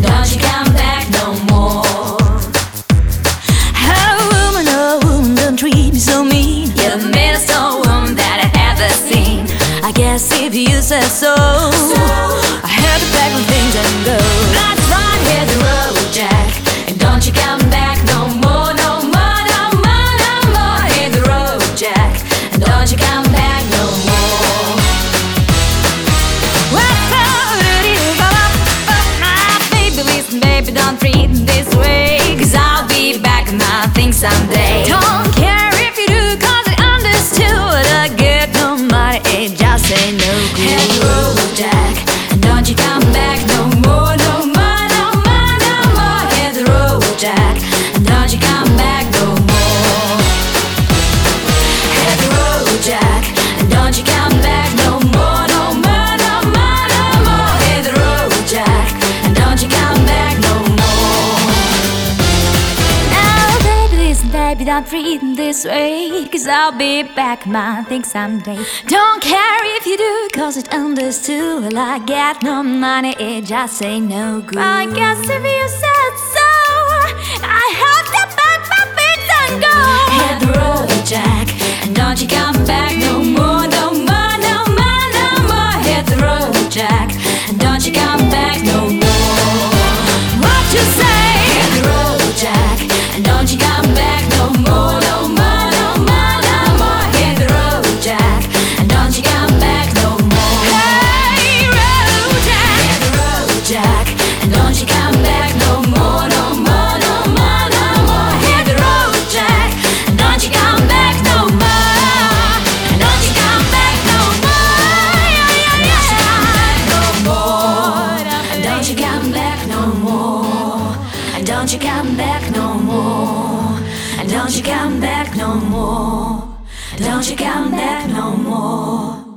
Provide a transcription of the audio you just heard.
don't you come back no more. Oh woman, don't treat me so mean. You're the meanest old woman that I've ever seen. I guess if you said so, I had to pack my things and go. That's right, hit the road, Jack, and don't you come back no more, no more, no more, no more. Hit the road, Jack, and don't you come back no more. Baby, listen, baby, don't treat me this way, 'Cause I'll be back on my things someday. don't care if you do, 'cause I understood. I get no money, just say no good. Hit the road, Jack, and don't you come back no more, no more, no more, no more. Hit the road, Jack, and don't you come back no more. Hit the road, Jack, and don't you come back no more, no more, no more, no more. Hit the road, Jack, and don't you come back no more. Now, baby, listen, baby, don't treat me this way, 'cause I'll be back on my things someday. Don't care if you do, 'cause it understood. Well, I get no money, it just ain't no good. I guess if you said so, I have to pack my things and go. Hit the road, Jack, and don't you come back no more, no more, no more, no more. Hit the road, Jack, and don't you come back no more. What you say? Hit the road, Jack, and don't you come back no more, no more, no more, no more. Hit the road, Jack, and don't you come back no more. Hey, road Jack. Hit the road, Jack, and don't you come back no more, no more, no more, no more. Hit the road, Jack, and don't you come back no more. And don't you come back no more. And don't you come back no more. And don't you come back no more. And don't you come back no more. And don't you come back no more.